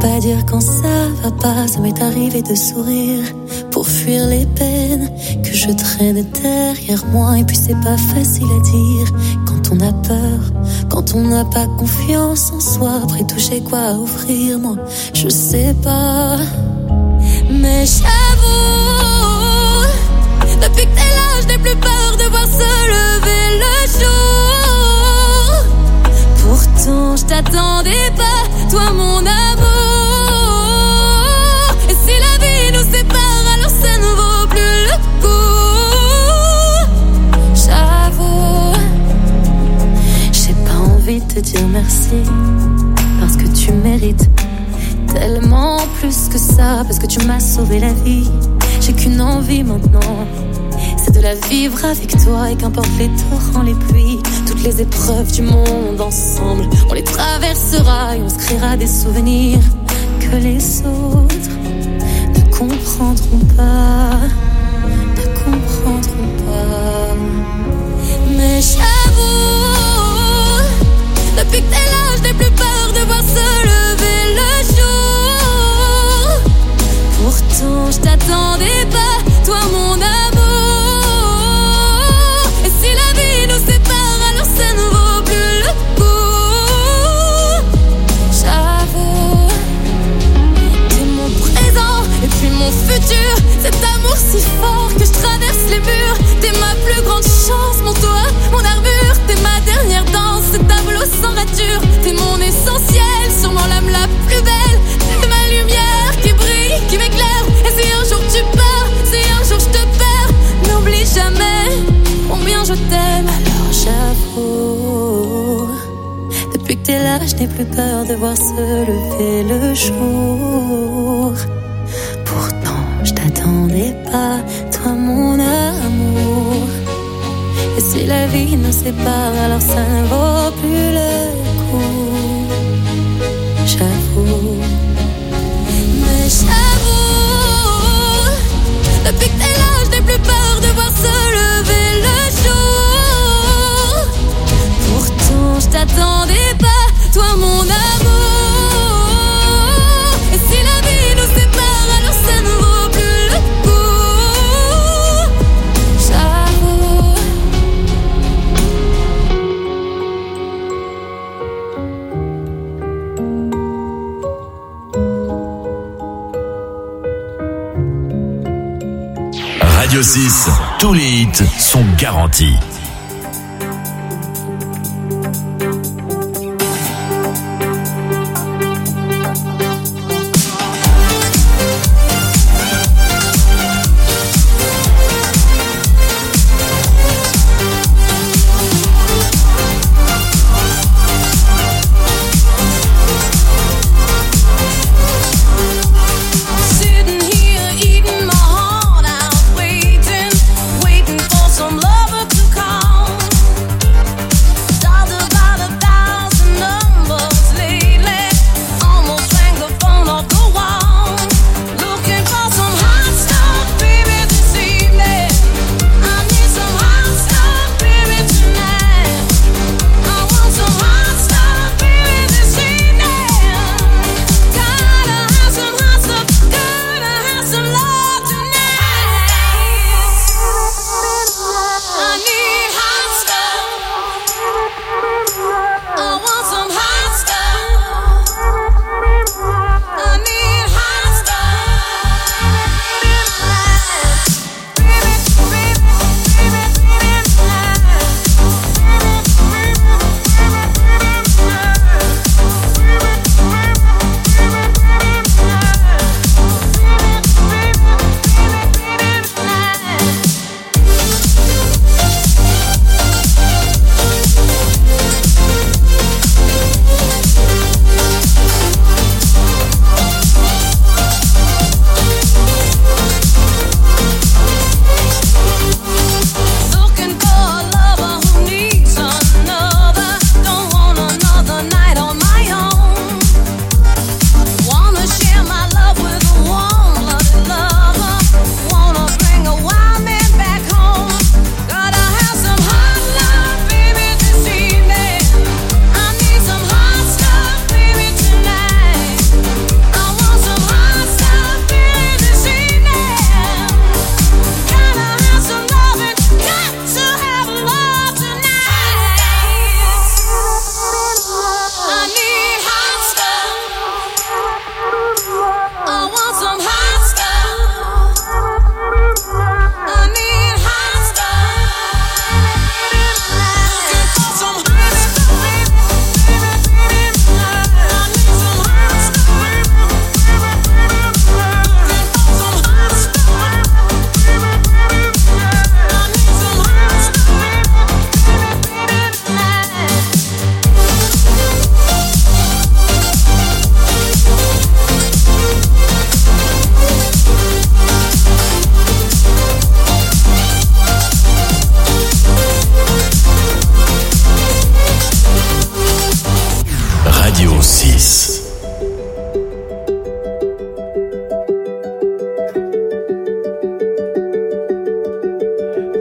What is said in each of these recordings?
pas dire quand ça va pas, ça m'est arrivé de sourire pour fuir les peines que je traîne derrière moi. Et puis c'est pas facile à dire quand on a peur, quand on n'a pas confiance en soi. Après tout, j'ai quoi à offrir, moi je sais pas. Mais j'avoue, depuis que t'es là, je n'ai plus peur de voir se lever le jour. Pourtant, je t'attendais pas, toi mon amour. Et si la vie nous sépare, alors ça ne vaut plus le coup. J'avoue, j'ai pas envie de te dire merci, parce que tu mérites tellement plus que ça, parce que tu m'as sauvé la vie. J'ai qu'une envie maintenant, c'est de la vivre avec toi. Et qu'importe les torrents, les pluies, toutes les épreuves du monde, ensemble on les traversera et on se créera des souvenirs que les autres ne comprendront pas, ne comprendront pas. Mais j'avoue, depuis que t'es là, je n'ai plus peur de voir se lever le jour. Pourtant, je t'attendais pas, toi mon amour. Et si la vie nous sépare, alors ça ne vaut plus le coup. J'avoue, t'es mon présent et puis mon futur. Cet amour si fort que je traverse les murs. T'es ma plus grande chance, mon toit, mon armure. T'es ma dernière danse, ce tableau sans rature. T'es mon essentiel, sûrement l'âme la plus belle. T'es ma lumière qui brille, qui m'éclaire. Et si un jour tu pars, si un jour je te perds, n'oublie jamais combien je t'aime. Alors j'avoue, depuis que t'es là, je n'ai plus peur de voir se lever le jour. Pourtant, je t'attendais pas, toi mon amour. Et si la vie nous sépare, alors ça ne vaut plus le coup. J'avoue, mais j'avoue, depuis que t'es là, je n'ai plus peur de voir se lever le jour. Pourtant, je t'attendais pas, toi mon amour. Et si la vie nous sépare, alors ça ne vaut plus le coup. J'avoue. Radio 6, tous les hits sont garantis. Waiting for some lover to come.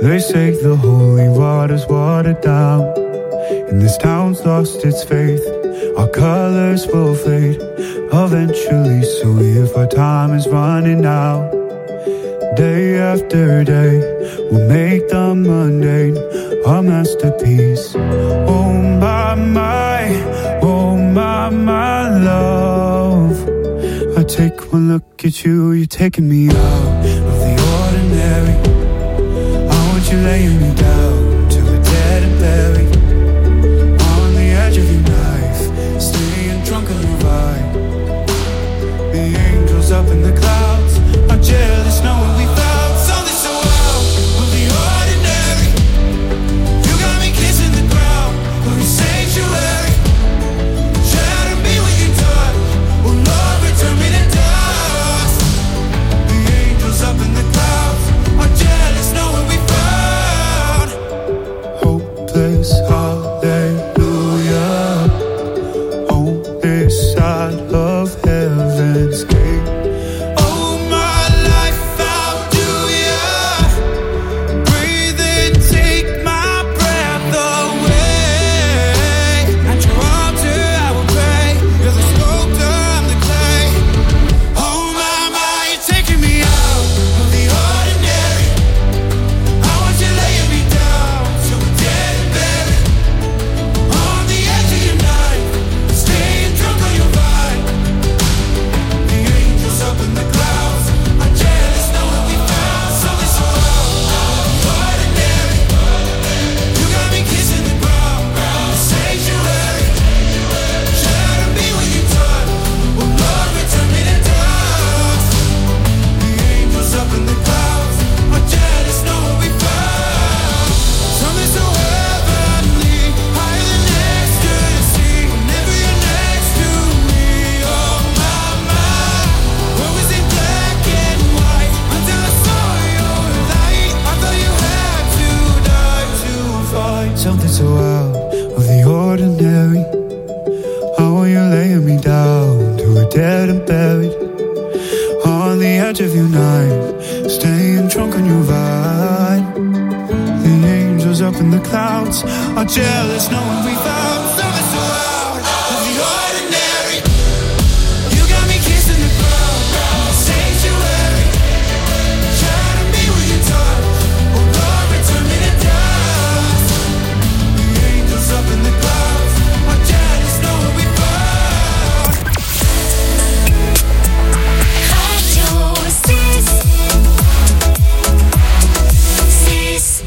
They say the holy water's watered down, and this town's lost its faith. Our colors will fade eventually, so if our time is running out, day after day, we'll make the mundane our masterpiece. Oh my love, I take one look at you, you're taking me out of the ordinary. I want you laying me down till we're dead and buried, on the edge of your knife, staying drunk on your ride. The angels up in the clouds are jealous knowing we found something so out of the ordinary. You got me kissing the ground of your sanctuary. Shatter me with your touch, oh Lord, return me to dust. The angels up in the clouds are jealous knowing we found hopeless hallelujah on this side of heaven's gate. Oh my life, how do ya breathe and take my breath away? At your altar I will pray, you're the sculptor, I'm the clay. Oh my, you're taking me out of the ordinary. I want you laying me down till we're dead and buried, on the edge of your knife, staying drunk on your ride. The angels up in the clouds are jealous knowing we found something so out of the ordinary. You got me kissing the ground, sanctuary. Shatter me with your touch, oh Lord, return me to dust. The angels up in the clouds are jealous knowing we found something so heavenly, higher than ecstasy. Whenever you're next to me, oh my, what was in black and white until I saw your light. I thought you had to die to find something so out of the ordinary. How are you laying me down till we're dead and buried, on the edge of your knife, staying drunk on your ride. The angels up in the clouds are jealous knowing we found something so out of the ordinary. You got me kissing the ground, sanctuary. Shatter me with your touch, oh Lord, return me to dust. The angels up in the clouds are jealous knowing we found. Radio 6.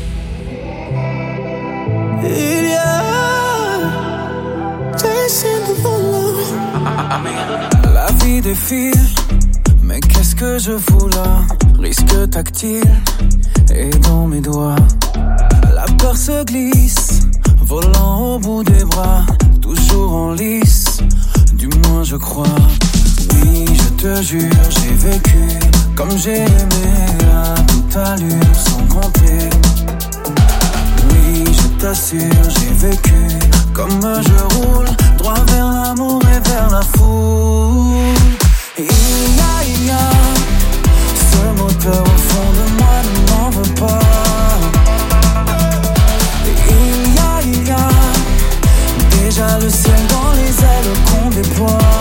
La vie défile, mais qu'est-ce que je fous là? Risque tactile et dans mes doigts. La peur se glisse, volant au bout des bras, toujours en lice, du moins je crois. Oui, je te jure, j'ai vécu comme j'ai aimé à toute allure, sans compter. Oui, je t'assure, j'ai vécu comme je roule, droit vers l'amour et vers la foule. Il y a ce moteur au fond de moi, ne m'en veux pas. Il y a déjà le ciel dans les ailes qu'on déploie.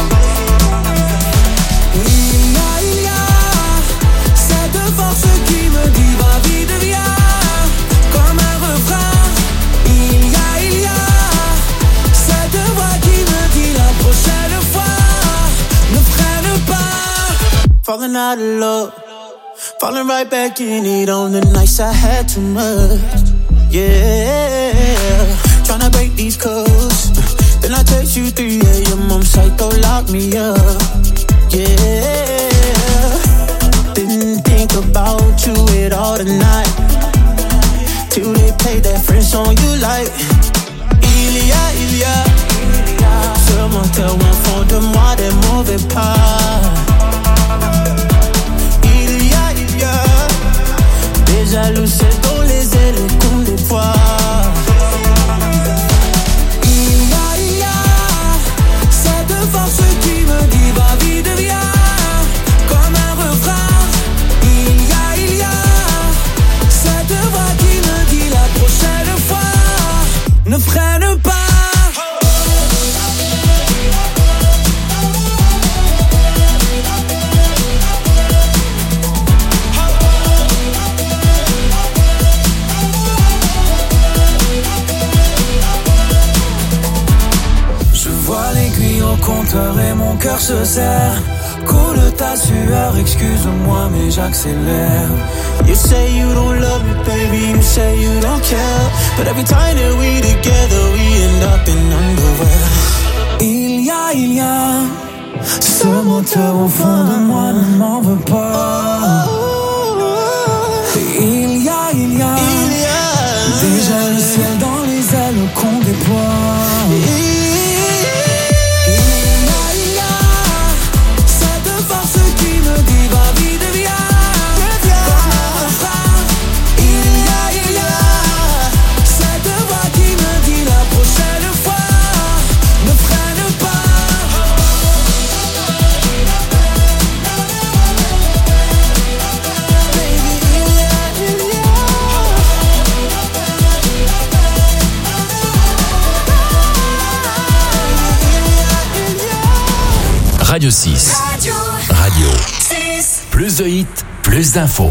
Il y a cette force qui me dit va vite viens, comme un refrain. Il y a cette voix qui me dit la prochaine fois ne freine pas. Falling out of love, falling right back in it on the nights I had too much. Yeah, tryna break these codes. Then I text you 3 a.m. I'm psycho, lock me up. Yeah, didn't think about you at all tonight, till they play that French song you like. Il y a ce moteur au fond de moi, des mauvais pas. Il y a des jaloux, c'est dans les ailes qu'on déploie. Il y a cette force qui me dit va vite viens, resserre. Coule ta sueur, excuse-moi mais j'accélère. You say you don't love me, baby, you say you don't care. But every time that we together, we end up in underwear. Il y a ce moteur au fond de moi, ne m'en veux pas. Il y a déjà le ciel dans les ailes qu'on déploie. Il y a cette force qui me dit va vite, viens. Il y a cette voix qui me dit la prochaine fois ne freine pas. Radio 6. Radio 6. Plus de hits, plus d'infos.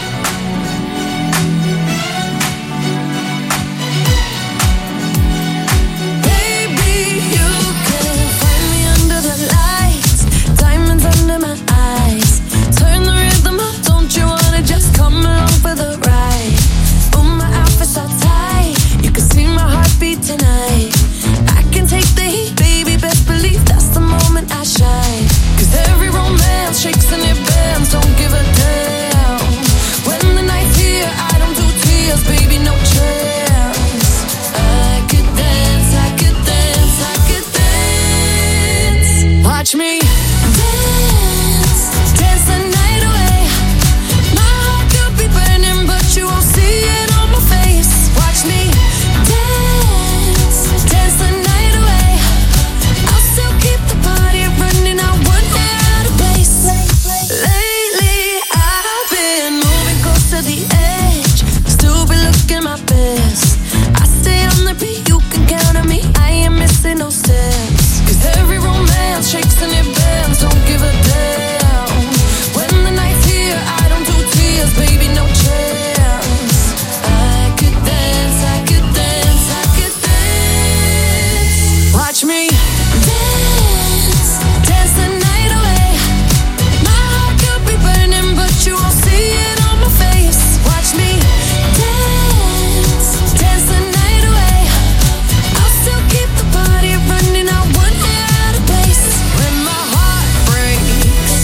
Baby, you can find me under the lights, diamonds under my eyes. Turn the rhythm up, don't you wanna just come along for the ride? Oh, my outfit's all tight, you can see my heartbeat tonight. I can take the heat, baby, best believe that's the moment I shine. 'Cause every romance shakes and it bends, don't give a damn. When the night's here, I don't do tears, baby, no chance. I could dance, I could dance, I could dance. Watch me dance, dance the night away. My heart could be burning, but you won't see it on my face. Watch me dance, dance the night away. I'll still keep the party running, I won't get out of place. Lately, I've been moving close to the edge, still be looking my best. I stay on the beat, you can count on me, I ain't missing no steps. 'Cause every romance shakes and it bends, don't give a damn. When the night's here, I don't do tears, baby, no chance. I could dance, I could dance, I could dance. Watch me dance, dance the night away. My heart could be burning, but you won't see it on my face. Watch me dance, dance the night away. I'll still keep the party running, I won't get out of place. When my heart breaks,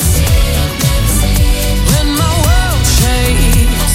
when my world shakes,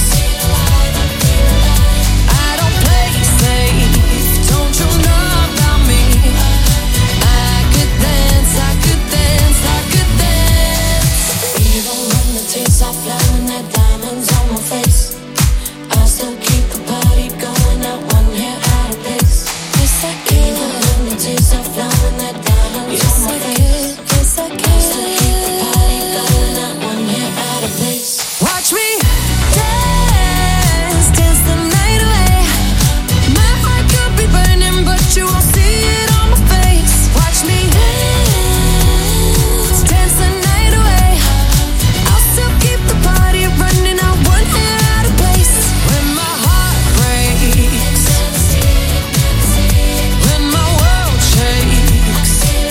I don't play safe, don't you know about me? I could dance, I could dance, I could dance. Even when the tears are flowing, that diamonds on my face, I still keep the party going, not one hair out of place. Yes, I can. Even when the tears are flowing, that diamonds on my face, yes, I can. I still keep the party going, not one hair out of place. Watch me dance, dance the night away. My heart could be burning, but you won't see it on my face. Watch me dance, dance the night away. I'll still keep the party running, I won't get out of place. When my heart breaks, when my world shakes,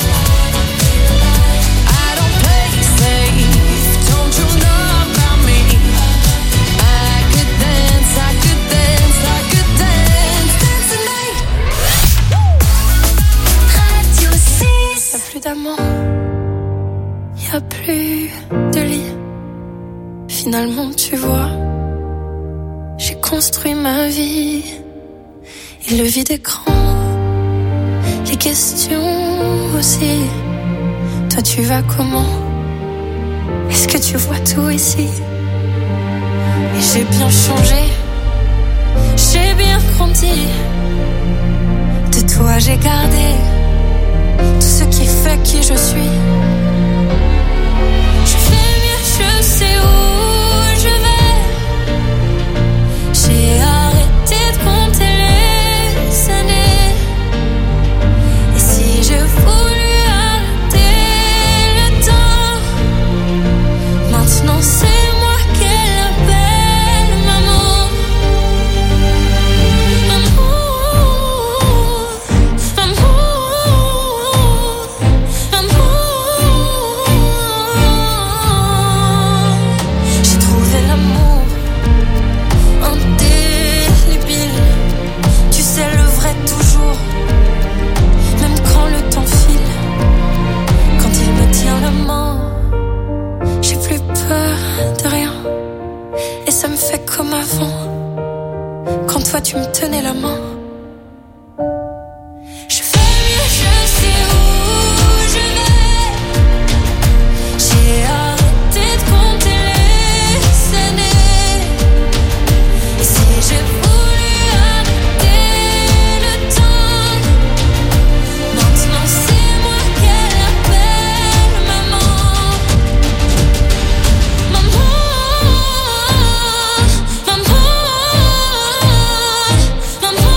I don't play safe, don't you know about me? I could dance, I could dance, I could dance, dance the night. Radio 6. Y'a plus d'amant, y'a plus de lit. Finalement, tu vois, j'ai construit ma vie. Et le vide écran, les questions aussi. Toi, tu vas comment? Est-ce que tu vois tout ici? Et j'ai bien changé, j'ai bien grandi. De toi, j'ai gardé tout ce qui fait qui je suis. Je fais mieux, je sais où je vais. J'ai arrêté de compter les années. Et si je voulais arrêter le temps, maintenant c'est moi qu'elle appelle maman. Amour, amour, amour. de rien. Et ça me fait comme avant, quand toi tu me tenais la main. Je fais mieux, je sais où je vais. J'ai arrêté de compter les années. Et si j'ai voulu arrêter le temps, maintenant c'est moi qu'elle appelle maman. Maman, maman, maman.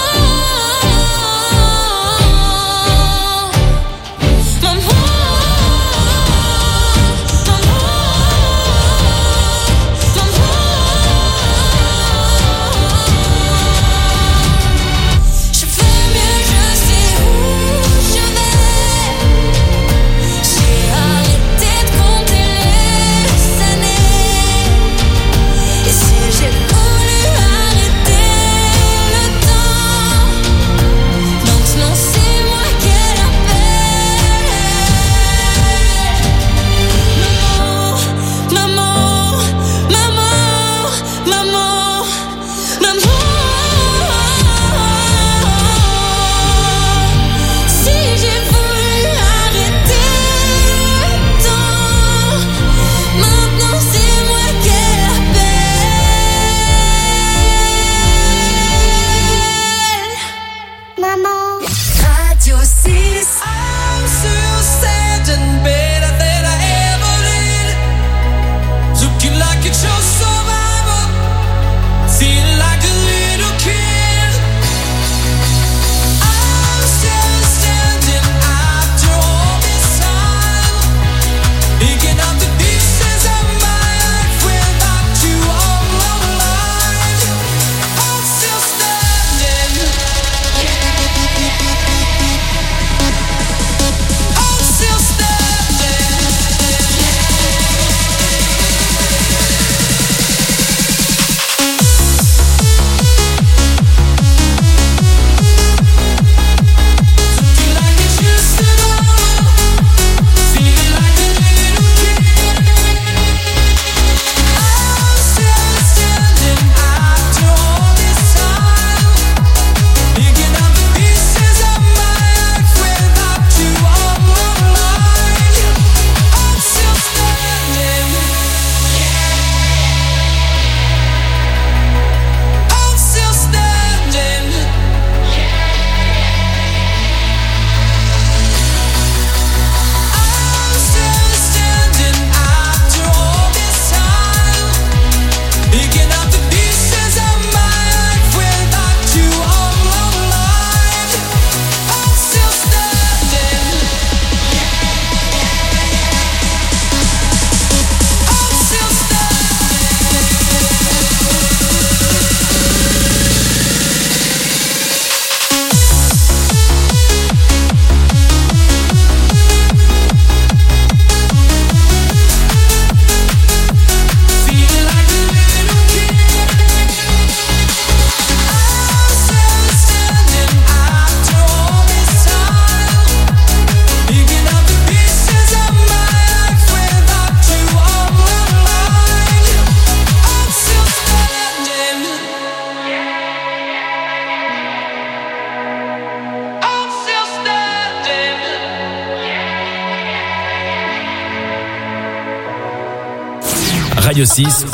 Radio 6,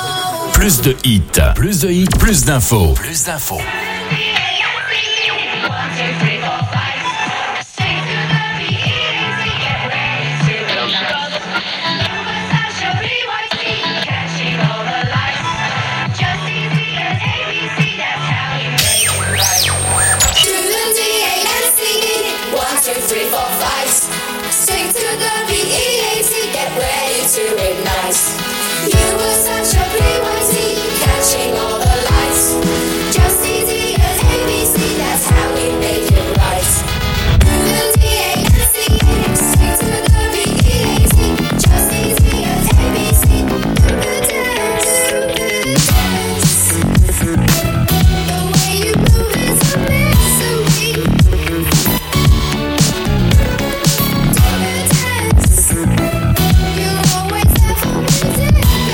plus de hits, plus de hits, plus d'infos. Plus d'infos. You were such a BYT, catching all the lights. Just easy as ABC, that's how we make it right. The D-A-N-C, sing to the B-E-A-T. Just easy as ABC, do the dance. The way you move is a mystery. Do the dance. You're always there for me.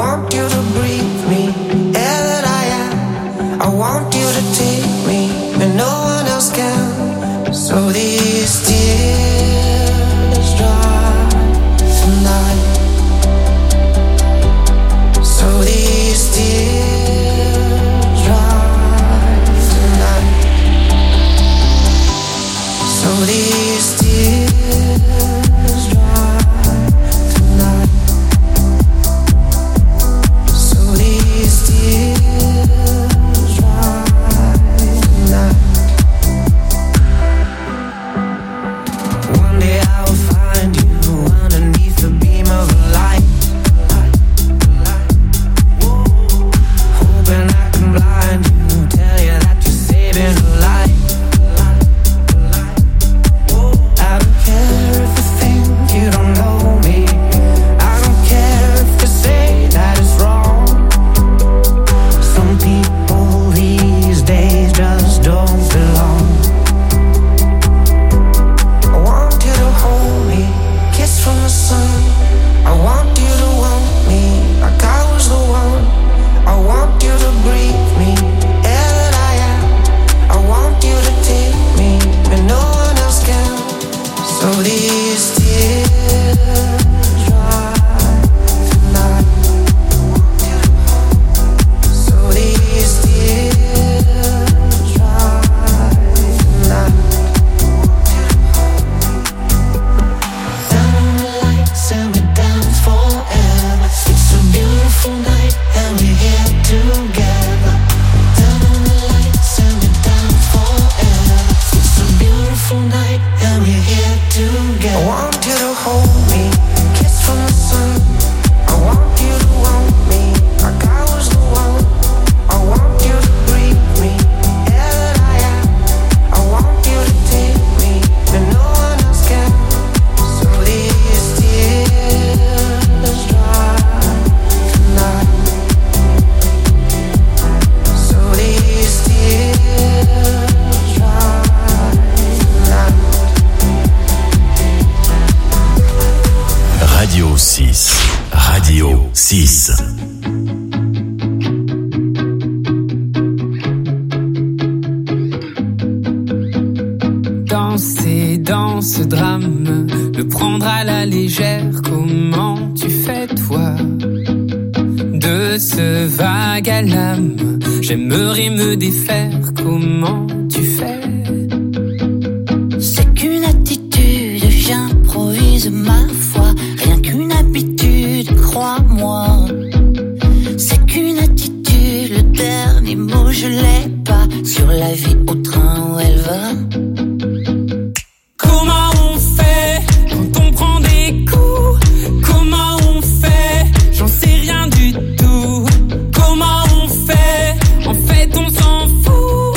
want you to breathe me, air that I am. I want you to take me when no one else can. So these tears dry tonight. So these tears dry tonight. So these tears dry tonight. So these tears dry tonight. One day I will find you underneath the beam of a light. Hoping I can blind you, tell you that you're saving a life. I don't care if you think you don't know me. I don't care if you say that it's wrong. Some people these days just don't belong. I want you to hold me, kiss from the sun. I want you to want me like I was the one. I want you to breathe me, air that I am. I want you to take me when no one else can. So these tears dry tonight. So these tears dry tonight. Down on the lights and we're down forever. It's a beautiful night and we're here together. Down on the lights and we're down forever. It's a beautiful night and we're here together. I want you to hold me, kiss from the sun. I want you to want me like I was the one. I want you to breathe me, air that I am. I want you to take me when no one else can. So these tears dry tonight. So these tears dry tonight. Radio 6. Radio 6. Danser dans ce drame, le prendre à la légère, comment tu fais toi? De ce vague à l'âme, j'aimerais me défaire, comment tu fais? C'est qu'une attitude, j'improvise ma foi. Rien qu'une habitude, crois-moi. C'est qu'une attitude, le dernier mot je l'ai pas. Sur la vie au train où elle va. Comment on fait quand on prend des coups? Comment on fait? J'en sais rien du tout. Comment on fait? En fait on s'en fout.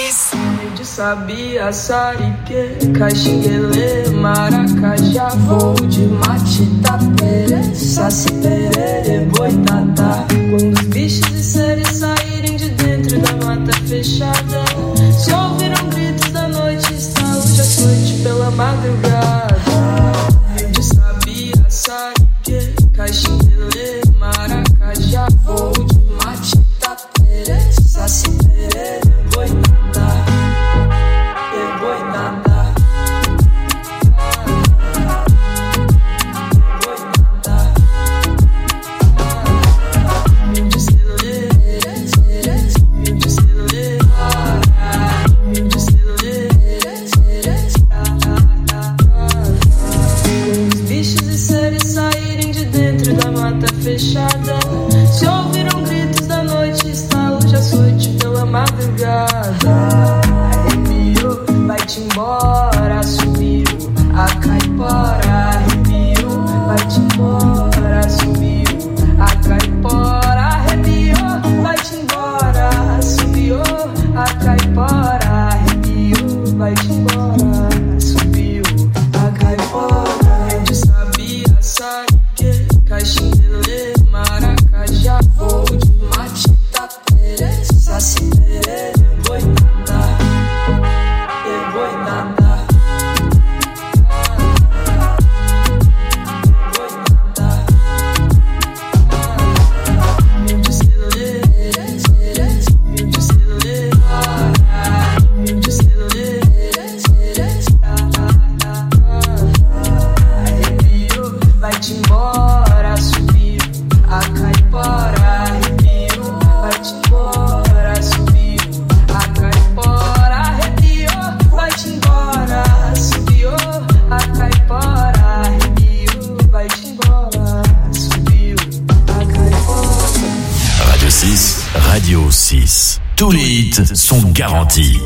6. De sabia, sarique, caxinguele, maracajá, voo de matita, pere, saci, perere, boitatá. Quando os bichos e seres saírem de dentro da mata fechada, se ouviram gritos da noite, saúde a noite pela madrugada. De sabia, sarique, caxinguele, maracajá, voo de matita, pere, saci, perere, boitatá. Fechada, se ouviram gritos da noite, estalo de açoite pela madrugada. Arrepiou, vai-te embora, subiu a caipora. Arrepiou, vai-te embora, subiu a caipora. Arrepiou, vai-te embora, subiu a caipora. Arrepiou, vai-te embora, subiu a caipora. Eu sabia, sabe que caxinguele, maracajá, voo de matita, pere, saci, perere, boitatá, boitatá, boitatá. Mil de celulê, mil de celulê, mil de celulê, arrepiou, vai-te embora, subiu a caipora. Arrepiou, vai-te embora, subiu a caipora. Arrepiou, vai-te embora, subiu a caipora. Arrepiou, vai-te embora, subiu a caipora. Radio 6, Radio 6. Tous les hits sont garantis.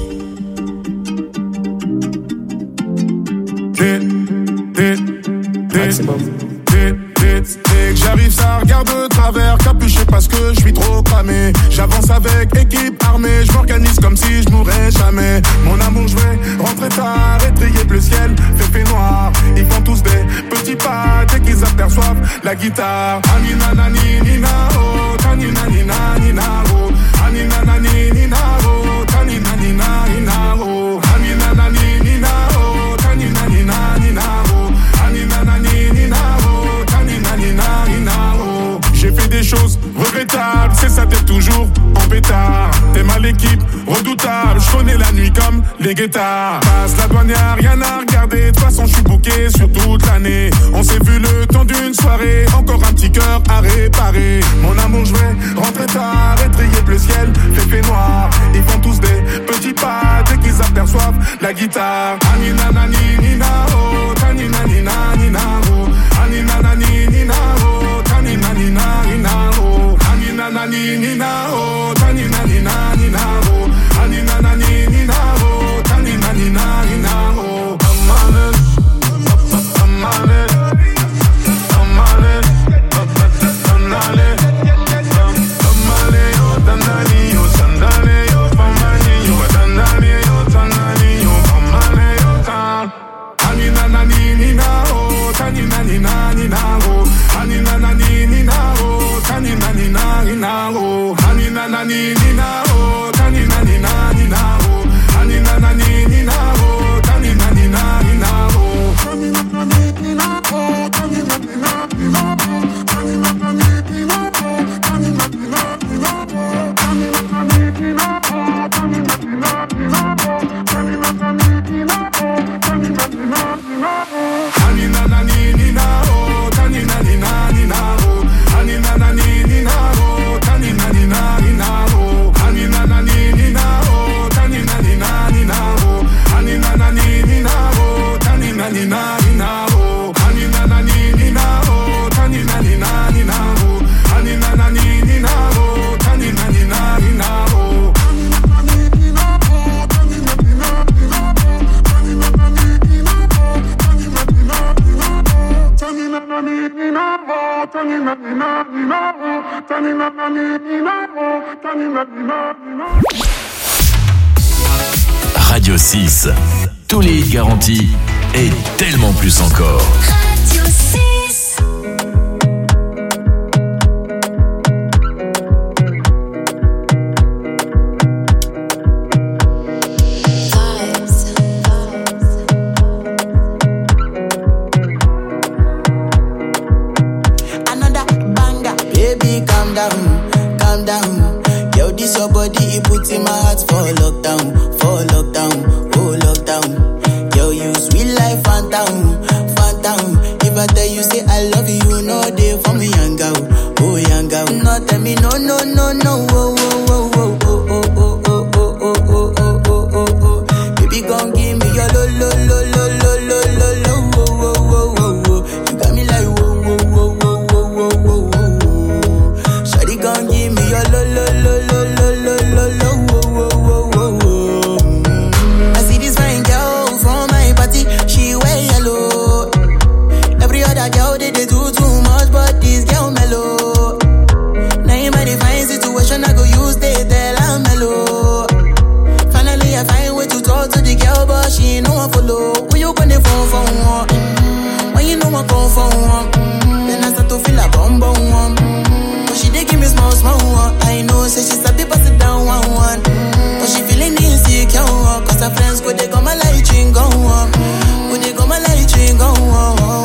J'arrive, ça regarde de travers, capuché parce que je suis trop cramé. J'avance avec équipe armée, je m'organise comme si je mourrais jamais. Mon amour, je vais rentrer tard, étrier le ciel, fait noir. Ils font tous des petits pas dès qu'ils aperçoivent la guitare. Anina nani nina oh, tanina nina nina oh, anina nani nina oh, tanina nina nina oh, anina nani nina oh, tanina nina nina oh, anina nani nina oh, tanina nina nina oh. J'ai fait des choses regrettables, c'est ça, t'es toujours en pétard. T'es mal l'équipe, redoutable, je connais la nuit comme les guettards. Passe la douane, y'a rien à regarder, de toute façon je suis booké sur toute l'année. On s'est vu le temps d'une soirée, encore un petit cœur à réparer. Mon amour, je vais rentrer tard, étrier le ciel, fait noir. Ils font tous des petits pas dès qu'ils aperçoivent la guitare. Anina nani nina oh, tanina nina nina oh, anina nani nina oh, tanina nina nina oh, anina nani nina oh, tanina nina nina oh, anina nani nina oh, tanina nina nina oh. Amale, amale, amale, amale, amale, yo dandali, yo sandale, yo pamani, yo dandali, yo sandali, yo pamale. Radio 6. Tous les hits garantis et tellement plus encore. Radio 6. Another banger, baby, calm down, calm down. Yo, this your body, it puts in my heart for lockdown, oh lockdown. Yo, you sweet life, phantom, phantom. If I tell you say I love you, you know they for me, young girl, oh young girl. No, tell me no, no, no, no, oh, oh, oh, oh, oh, oh, oh, oh, oh, oh, oh, oh, oh, oh. Baby, gon' give me your lo, lo, lo, lo, lo, lo, lo, lo, oh, oh, oh, oh, oh. You got me like whoa, whoa, whoa, whoa, whoa, whoa, whoa, whoa. Shawty gon' give me your lo, lo, lo, lo, lo, lo, lo, lo, whoa, whoa, whoa, whoa. I see this fine girl from my party, she wear yellow. Every other girl they do too much, but this girl mellow. Now in my divine situation, I go use they tell I'm mellow. Finally I find way to talk to the girl, but she ain't no one follow. When you gonna phone for one? When you know I come for one? Then I start to feel a bum bum one. But she dey give me small small one. I know say she sabi pass it down one one. But she feeling insecure, cause her friends go they come my light ring go on. Go they come my light ring go on.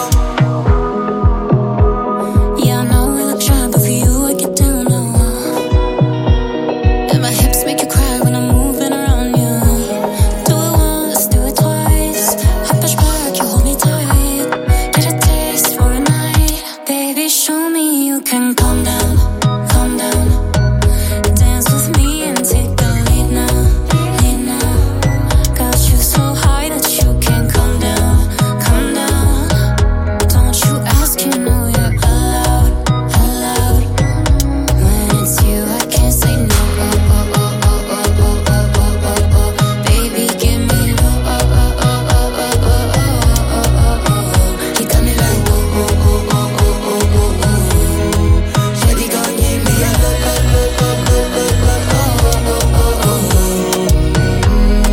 Yeah, I know we look shy, but for you I get down low. And my hips make you cry when I'm moving around you. Do it once, do it twice. I push back, you hold me tight. Get a taste for a night. Baby, show me you can calm down, calm down. Dance with me and take the lead now, lead now. Got you so high that you can't come down, come down. Don't you ask, you know you're allowed, allowed. When it's you, I can't say no. Oh, oh, oh, oh, oh, oh, oh, oh, oh, oh. Baby, give me low. Oh, oh, oh, oh, oh, oh, oh, oh, oh, oh. You got me like oh, oh, oh, oh, oh, oh, oh, oh. Shawty gon' give me a low, low, low, low, low, low, oh, oh, oh,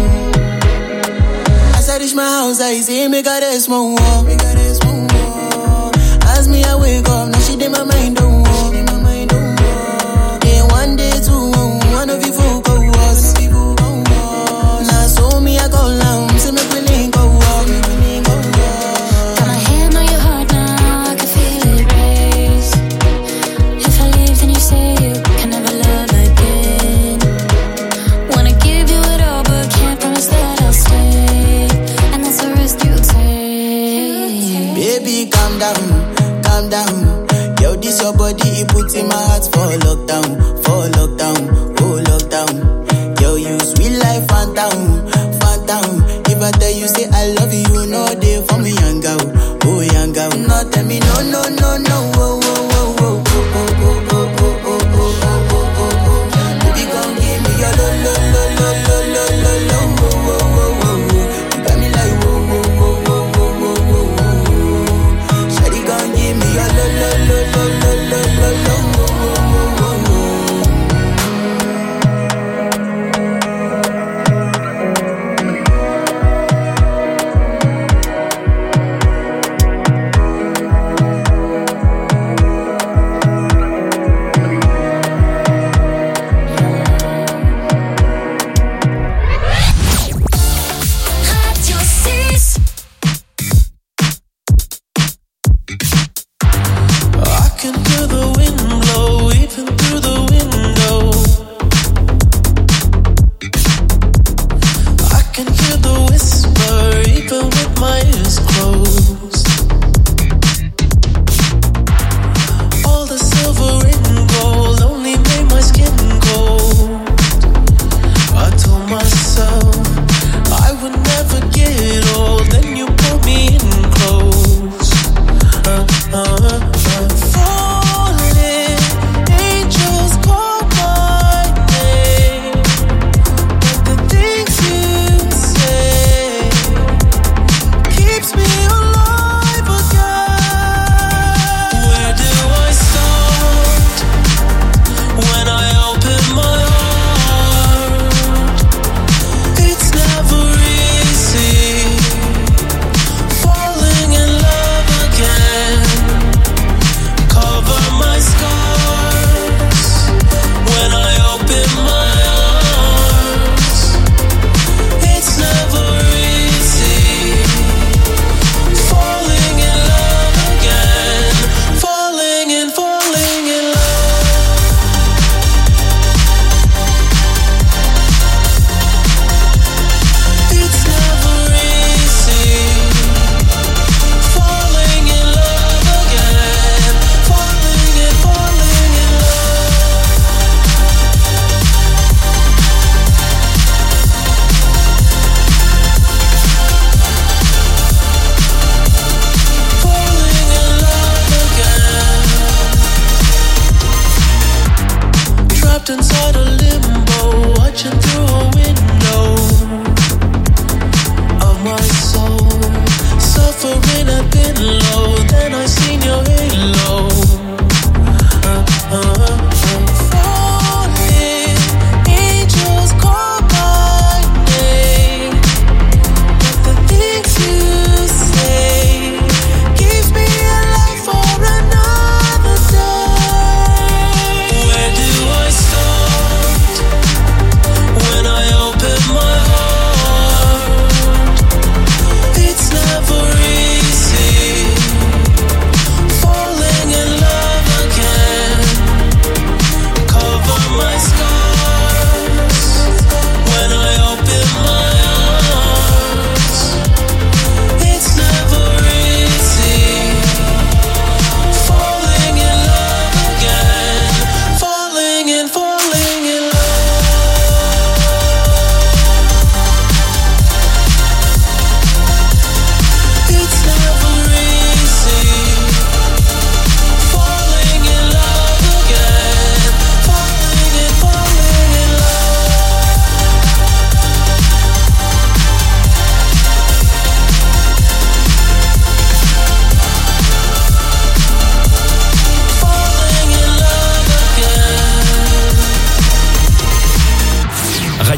oh. As I reach my house, I see me got a small wall. As me I wake up, now she did my mind don't walk. Then one day two, one of you folk go was. Now so me I go down, see me willing go walk. Got my hand on your heart now, I can feel it race. If I leave, then you say you can never love again. Wanna give you it all, but can't promise that I'll stay. And that's the risk you take. Baby, calm down, calm down. Yo, this your body, it puts in my heart for lockdown, oh lockdown. Yo, you sweet life, phantom, phantom. If I tell you say I love you, you know they for me, young girl, oh young girl. No, tell me no, no, no, no, oh, oh, oh, oh, oh, oh, oh, oh, oh, oh, oh, oh, oh. Baby, gon' give me your lo, lo, lo, lo, lo, lo, lo, lo, oh, oh, oh, oh. You got me like whoa, whoa, whoa, whoa, whoa, whoa, whoa, whoa. Shawty gon' give me your lo, lo, lo, lo, lo, lo, lo, lo, oh, oh, oh, oh, oh.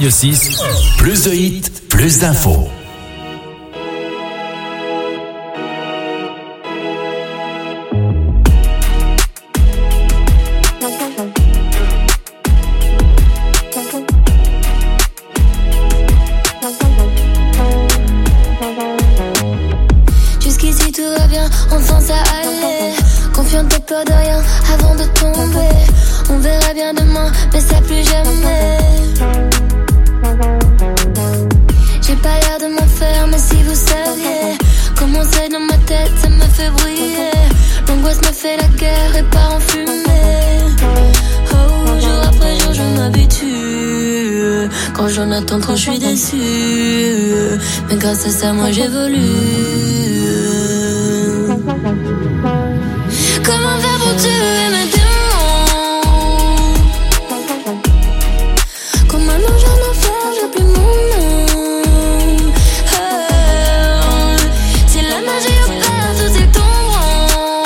Radio 6, plus de hits, plus d'infos. Jusqu'ici tout va bien, enfin ça allait. Confiante et peur de rien avant de tomber. On verra bien demain, mais ça plus jamais. J'ai pas l'air de m'en faire, mais si vous saviez comment c'est dans ma tête, ça me fait briller. L'angoisse me fait la guerre et part en fumée. Oh, jour après jour, je m'habitue. Quand j'en attends trop, je suis déçue. Mais grâce à ça, moi j'évolue. Comment faire pour tuer mes démons? Quand maintenant j'en ai fait, j'ai plus mon nom. Oh, si la magie opère, tout est tombant.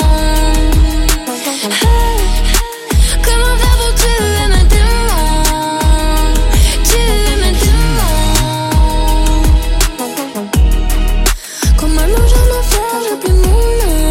Oh, comment faire pour tuer mes démons? Tuer mes démons. Quand maintenant j'en ai fait, j'ai plus mon nom.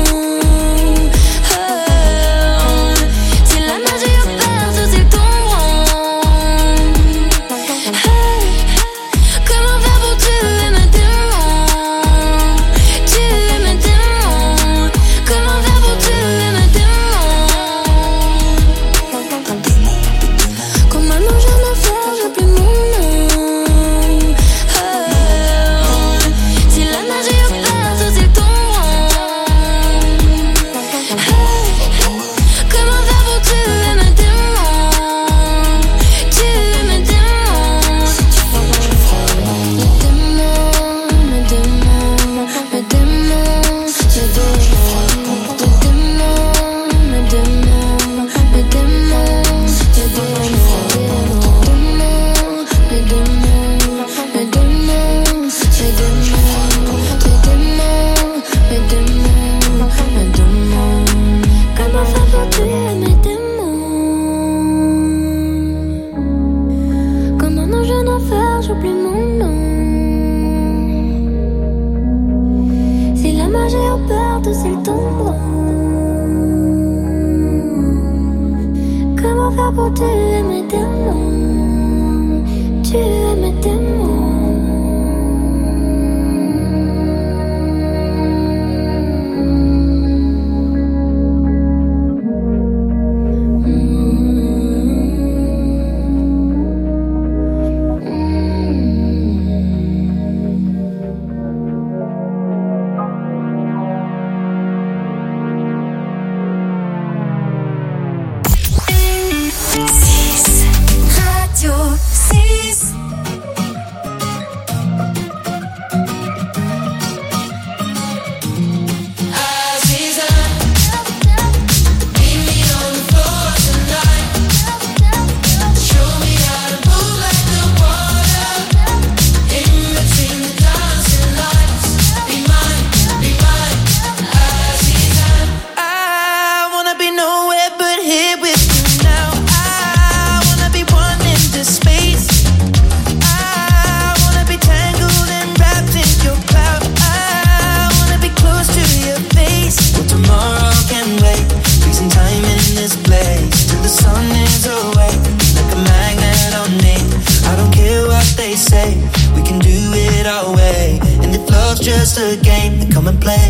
Just a game, then come and play.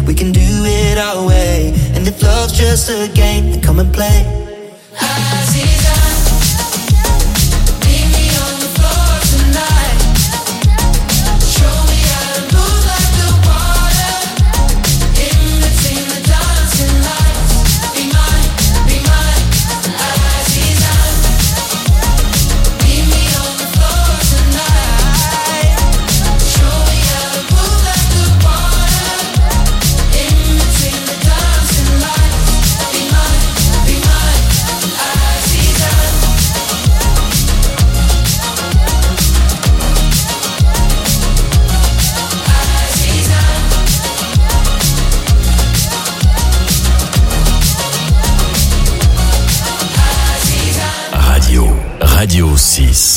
We can do it our way. And if love's just a game, then come and play. Radio 6.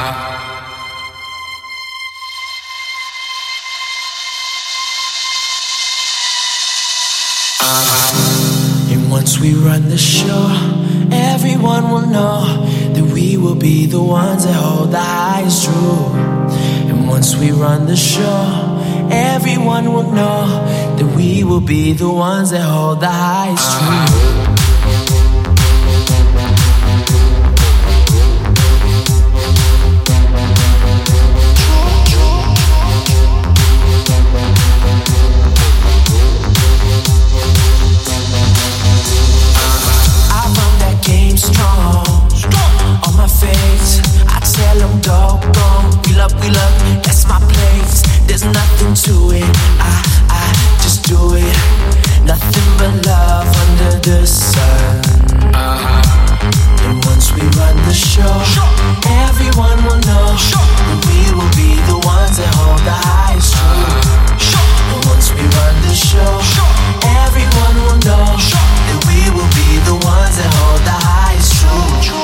And once we run the show, everyone will know that we will be the ones that hold the highest truth. And once we run the show, everyone will know that we will be the ones that hold the highest truth. We love, that's my place. There's nothing to it. I just do it. Nothing but love under the sun. And once we run the show, everyone will know that we will be the ones that hold the highest truth. And once we run the show, everyone will know that we will be the ones that hold the highest truth.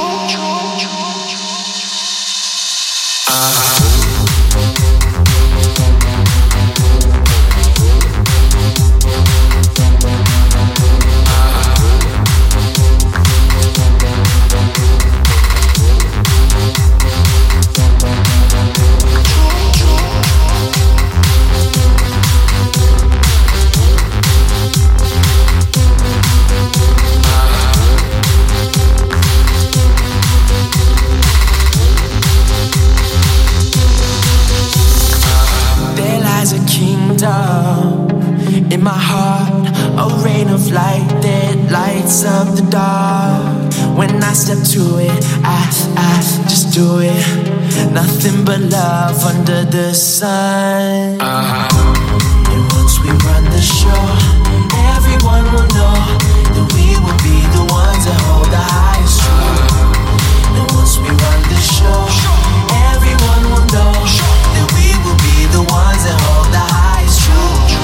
In my heart, a rain of light that lights up the dark. When I step to it, I just do it. Nothing but love under the sun. And once we run the show, everyone will know that we will be the ones that hold the highest truth. And once we run the show, everyone will know that we will be the ones that hold the highest truth.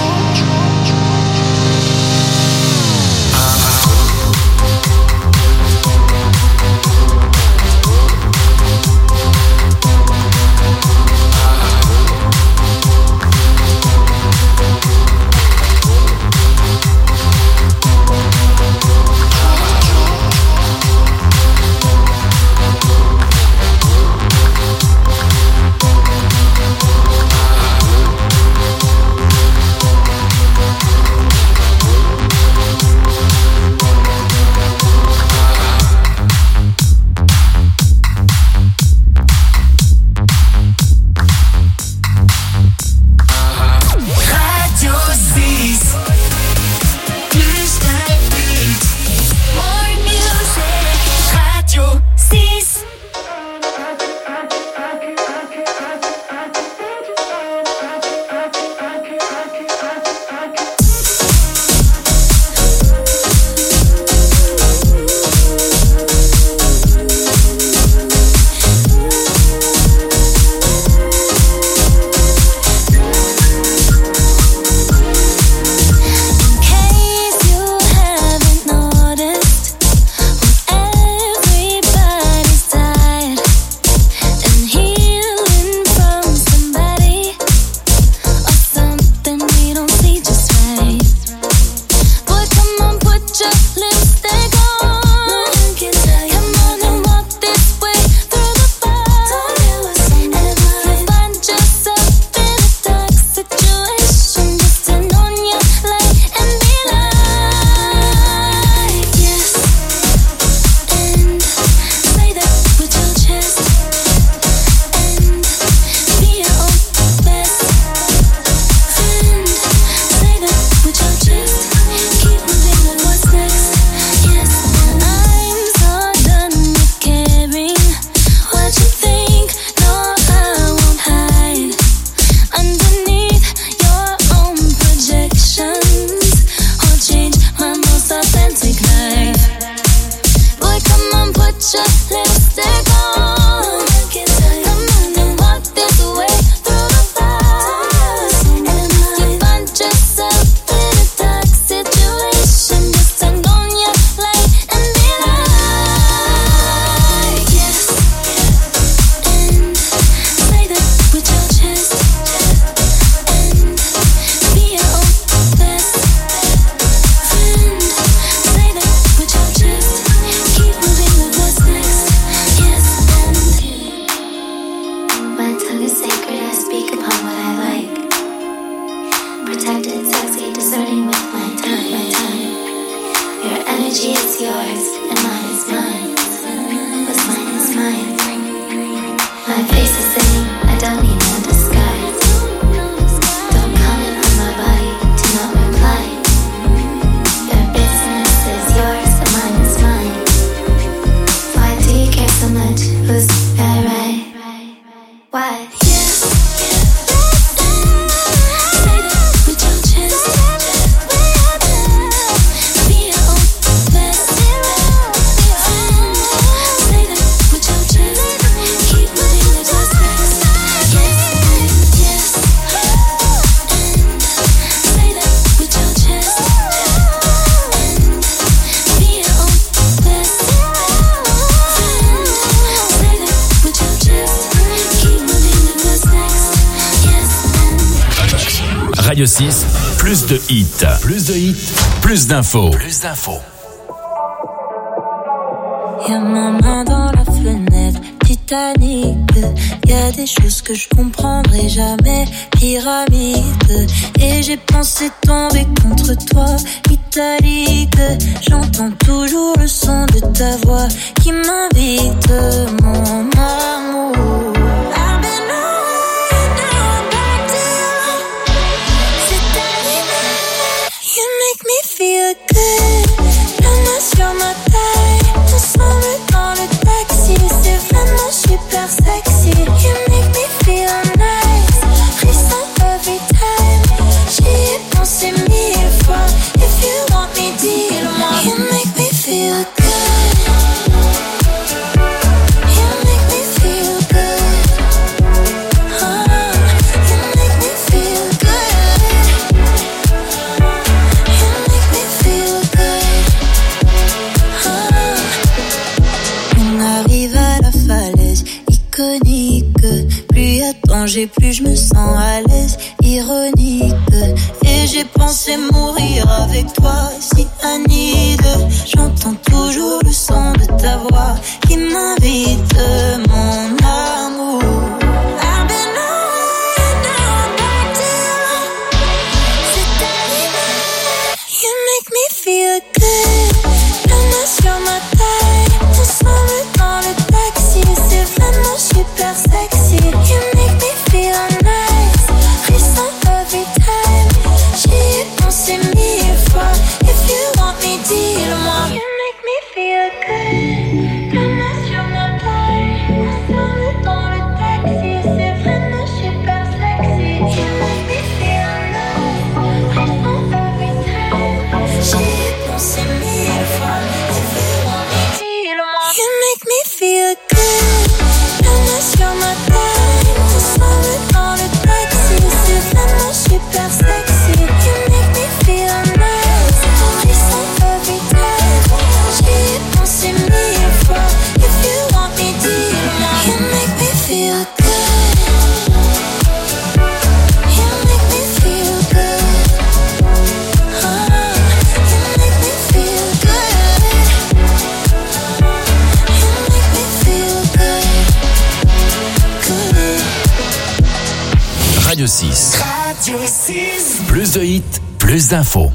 yours and mine is mine. What's mine is mine. My face is saying I don't need no disguise. Don't comment on my body, do not reply. Your business is yours and mine is mine. Why do you care so much? Who's right? Why? Radio 6, plus de hits. Plus de hits, plus d'infos. Plus d'infos. Y'a ma main dans la fenêtre, Titanic. Y'a des choses que je comprendrai jamais, pyramide. Et j'ai pensé tomber contre toi, italique. J'entends toujours le son de ta voix qui m'invite, mon amour. Feel good, la main sur ma taille. Ensemble dans le taxi, c'est vraiment super sexy. You make me feel nice, frisson every time. J'y ai pensé 1000 fois. If you want me, dis-le-moi. You make me feel good. You make me feel good. You make me feel good. Iconique, plus y a danger, plus je me sens à l'aise, ironique. Et j'ai pensé mourir avec toi, cyanide. J'entends toujours le son de ta voix qui m'invite, mon amour. I've been away, now I'm back to you. C'est animé, you make me feel good. La main sur ma taille, ensemble dans le taxi, c'est vraiment super sexy. You make me feel nice, frisson every time. J'y ai pensé 1000 fois. If you want me, dis-le-moi. You make me feel good. La main sur ma taille, ensemble dans le taxi, c'est vraiment super sexy. You make me feel nice, frisson every time. J'y ai pensé 1000 fois. If you want me, dis-le-moi. You make me feel good. La main sur ma taille, ensemble dans le taxi, c'est vraiment super sexy. You make me feel nice, frisson every time. J'y ai pensé 1000 fois. If you want me, dis-le-moi. You make me feel good. You make me feel good. You make me feel good. You make me feel good. Radio 6. Radio 6. Plus de hits, plus d'infos.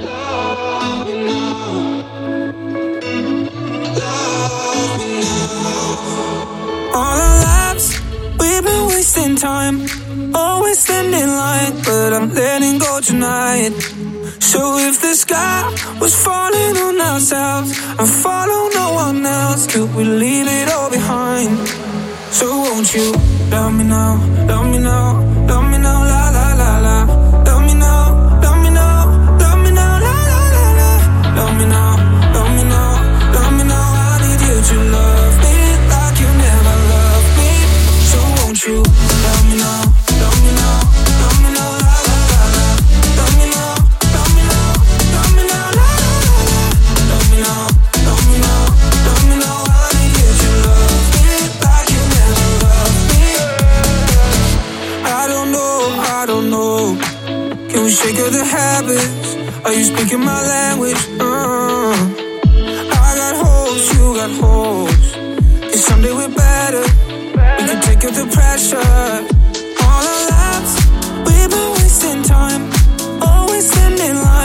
All our lives, we've been wasting time, always standing in line, but I'm letting go tonight. So if the sky was falling on ourselves and follow no one else, could we leave it all behind? So won't you love me now, love me now, love me now, la la la la. Love me now, love me now, love me now, la la la la. Love me now, love me now, love me now. I need you to love me like you never loved me. So won't you love me now, love me now, love me now, la la la la. Love me now, love me now, love me now, la la la la. Love me now, love me now, love me now. I need you to love me like you never loved me. I don't know. Can we shake of the habits? Are you speaking my language? I got hopes, you got hopes. And someday we're better. We can take up the pressure. All our lives, we've been wasting time, always standing in line.